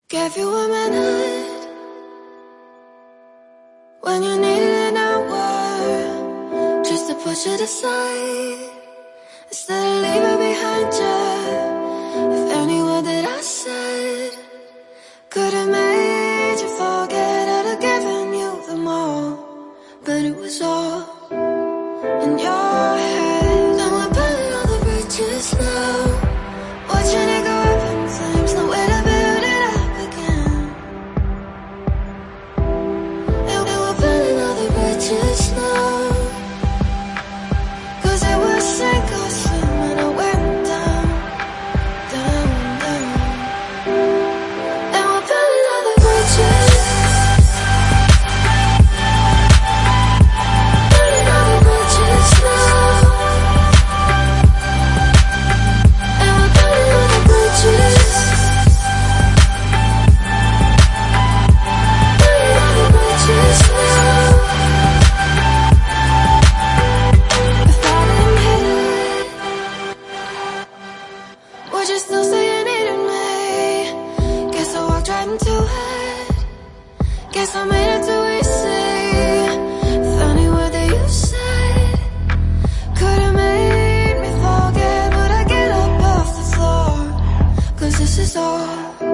Gave you a minute when you needed an hour just to push it aside instead of leave it behind you. If any word that I said could have made you forget, I'd have given you them all, but it was all in your head. And we're burning all the bridges now, watching it go up in flames, no way to build it up again. And we're burning all the bridges now, 'cause it was sink or swim and I went down, down, down. And we're burning all the bridges, burning all the bridges now. And we're burning all the bridges, burning all the bridges now. If I didn't hit it, would you still say you needed me? Guess I walked right into it. Guess I made it too easy. If any word that you said could have made me forget, would I get up off the floor? 'Cause this is all